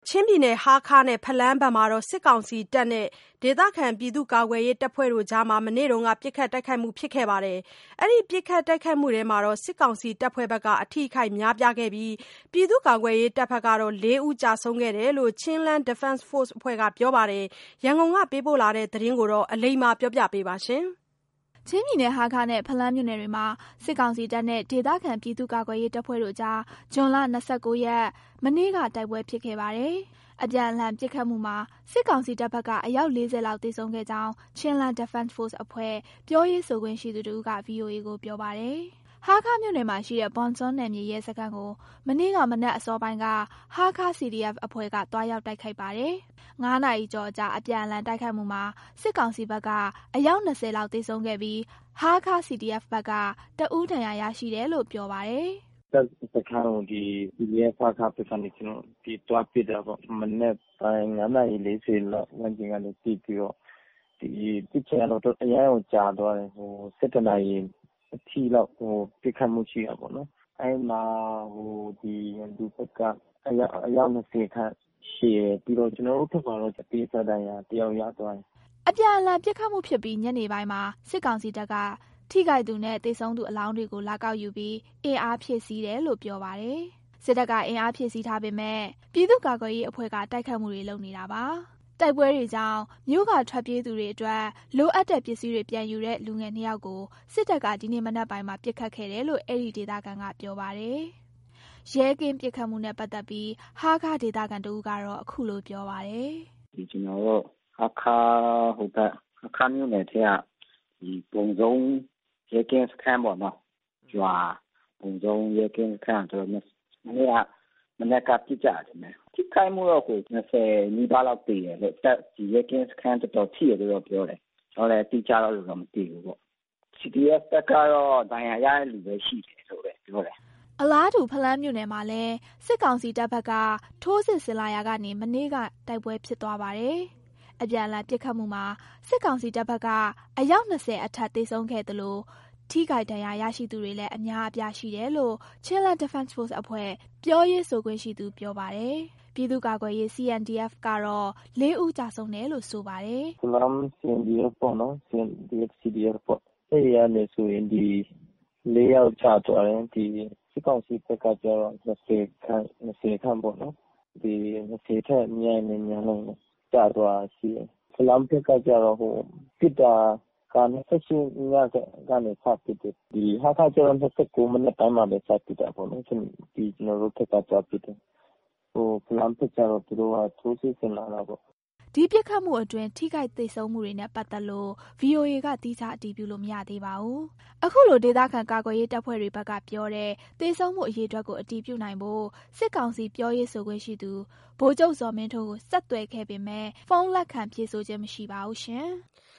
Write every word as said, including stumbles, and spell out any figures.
ချင်းပြည်နယ်ဟားခါးနဲ့ဖလန်းဘက်မှာစစ်ကောင်စီတပ်နဲ့ဒေသခံပြည်သူ့ကာကွယ်ရေးတပ်ဖွဲ့တို့ကြားမနေ့ကပစ်ခတ်တိုက်ခိုက်မှုဖြစ်ခဲ့ပါတယ်။အဲဒီပစ်ခတ်တိုက်ခိုက်မှုထဲမှာစစ်ကောင်စီတပ်ဖွဲ့ဘက်ကအထိအခိုက်များပြားခဲ့ပြီးပြည်သူ့ကာကွယ်ရေးတပ်ဘက်ကတော့လေးဦးကျဆုံးခဲ့တယ်လို့ Chinland Defense Force အဖွဲ့ကပြောပါတယ်။ရန်ကုန်ကပေးပို့လာတဲ့သတင်းကိုအလိမ္မာပြောပြပေးပါရှင်။ချင်းပြည်နယ်ဟားခါးနဲ့ဖလန်းမြို့နယ်တွေမှာစစ်ကောင်စီတပ်နဲ့ဒေသခံပြည်သူ့ကာကွယ်ရေးတပ်ဖွဲ့တို့ကြားဇွန်လ၂၉ရက်မနေ့ကတိုက်ပွဲဖြစ်ခဲ့ပါတယ်။အပြန်အလှန်ပစ်ခတ်မှုမှာစစ်ကောင်စီတပ်ဘက်ကအယောက်လေးဆယ်လောက်သေဆုံးခဲ့ကြောင်း Chinland Defense Force အဖွဲ့ပြောရေးဆိုခွင့်ရှိသူတစ်ဦးက ဗွီအိုအေကိုပြောပါတယ်။ဟားခါးမြို့နယ်မှာရှိတဲ့ဘွမ်ဇွန်းနယ်မြေရဲစခန်းကိုမနေ့ကမနက်အစောပိုင်းကဟားခါး စီ ဒီ အက်ဖ် အဖွဲ့ကသွားရောက်တိုက်ခိုက်ပါတယ်။ငါးနာရီကျော်အကြာအပြန်အလှန်တိုက်ခိုက်မှုမှာစစ်ကောင်စီဘက်ကအယောက်၂၀လောက်သေဆုံးခဲ့ပြီးဟားခါး စီ ဒီ အက်ဖ် ဘက်ကတဦးဒဏ်ရာရရှိတယ်လို့ပြောပါတယ်။တပ်စခန်းကိုဒီ စီ ဒီ အက်ဖ် ဟားခါးဘက်ကနေကျွန်တော်ဒီတွားပစ်တာပေါ့မနက်ပိုင်းငါးနာရီလေးဆယ်လောက်ဝန်းကျင်ကနေပစ်ပြီးတော့ဒီပစ်ချင်တော့အရင်ကကြာသွားတယ်ဟို၁၁နာရီအထိလောက်ဟိုပစ်ခတ်မှုရှိတာပေါ့နော်အဲ့မှာဟိုဒီလူဘက်ကအယောက်အယောက်၂၀ခန့်ရှိရပြီးတော့ကျွန်တော်တို့ဘက်ကတော့တေးစတိုင်းရတယောက်ရသွားတယ်အပြန်အလှန်ပစ်ခတ်မှုဖြစ်ပြီးညနေပိုင်းမှာစစ်ကောင်စီတပ်ကထိခိုက်သူနဲ့သေဆုံးသူအလောင်းတွေကိုလာကောက်ယူပြီးအင်အားဖြည့်ဆည်းတယ်လို့ပြောပါတယ်။စစ်တပ်ကအင်အားဖြည့်ဆည်းထားပေမဲ့ပြည်သူ့ကာကွယ်ရေးအဖွဲ့ကတိုက်ခတ်မှုတွေလုပ်နေတာပါ။တိုက်ပွဲတွေကြောင့်မြို့ကထွက်ပြေးသူတွေအတွက်လိုအပ်တဲ့ပစ္စည်းတွေပြန်ယူတဲ့လူငယ်နှစ်ယောက်ကိုစစ်တပ်ကဒီနေ့မနက်ပိုင်းမှာပစ်ခတ်ခဲ့တယ်လို့အဲ့ဒီဒေသခံကပြောပါတယ်။ရဲကင်းပစ်ခတ်မှုနဲ့ပတ်သက်ပြီးဟားခါးဒေသခံတဦးကတော့အခုလိုပြောပါတယ်။ဒီကျွန်တော်တို့ဟားခါးဟိုဘက်အခါမျိုးနဲ့ထဲကဒီပုံစုံရဲကင်းစခန်းပေါ့နော်ကျွာပုံစုံရဲကင်းစခန်းတော့မနေ့ကမနေ့ကပြစ်ကြတယ်မယ်ထိခိုက်မှုတော့ကို၂၀နီးပါးလောက်တည်တယ်လို့တက်ဒီရဲကင်းစခန်းတော်တော်ထိရတယ်လို့ပြောတယ်ကျွန်တော်လည်းတိကျတော့လို့မသိဘူးပေါ့ စီ ဒီ အက်ဖ် တက်ကတော့ဒဏ်ရာရတဲ့လူပဲရှိတယ်လို့ပဲပြောတယ်အလားတူဖလန်းမြို့နယ်မှာလည်းစစ်ကောင်စီတပ်ဘက်ကထိုးစစ်ဆင်လာရာကနေမနေ့ကတိုက်ပွဲဖြစ်သွားပါတယ်။အပြန်အလှန်ပစ်ခတ်မှုမှာစစ်ကောင်စီတပ်ဘက်ကအယောက်၂၀အထက်သေဆုံးခဲ့သလိုထိခိုက်ဒဏ်ရာရရှိသူတွေလည်းအများအပြားရှိတယ်လို့ Chinland Defense Force အဖွဲ့ပြောရေးဆိုခွင့်ရှိသူပြောပါတယ်။ပြည်သူ့ကာကွယ်ရေး စီ အန် ဒီ အက်ဖ် ကတော့လေးဦးကျဆုံးတယ်လို့ဆိုပါတယ်။ Salam စီ အန် ဒီ အက်ဖ် ပေါ့နော် စီ အန် ဒီ အက်ဖ် စီ ဒီ အက်ဖ် ပေါ့အဲ့ဒီကနေဆိုရင်ဒီလေးယောက်ကျသွားတယ်ဒီစစ်ကောင်စီဘက်ကကျတော့၂၀ခန့်၂၀ခန့်ပေါ့နော်ဒီ၂၀ထက်မြန်နေမြန်လို့ကျသွားရှိတယ်ဖလမ်းဘက်ကကျတော့ဟိုပစ်တာက၂၈ညကနေစပစ်တယ်ဒီဟာခါကျတော့၂၉မိနစ်တိုင်းမှာပဲစပစ်တာပေါ့နော်ဒီကျွန်တော်တို့ဘက်ကစပစ်တယ်ဟိုဖလမ်းဘက်ကျတော့သူတို့ကထိုးစစ်ဆင်လာတာပေါ့ဒီပစ်ခတ်မှုအတွင်းထိခိုက်သေဆုံးမှုတွေနဲ့ပတ်သက်လို့ ဗွီအိုအေကသီးခြားအတည်ပြုလို့မရသေးပါဘူး။အခုလိုဒေသခံကာကွယ်ရေးတပ်ဖွဲ့တွေဘက်ကပြောတဲ့သေဆုံးမှုအရေအတွက်ကိုအတည်ပြုနိုင်ဖို့စစ်ကောင်စီပြောရေးဆိုခွင့်ရှိသူဗိုလ်ချုပ်ဇော်မင်းထွန်းကိုဆက်သွယ်ခဲ့ပေမဲ့ဖုန်းလက်ခံဖြေဆိုခြင်းမရှိပါဘူးရှင်။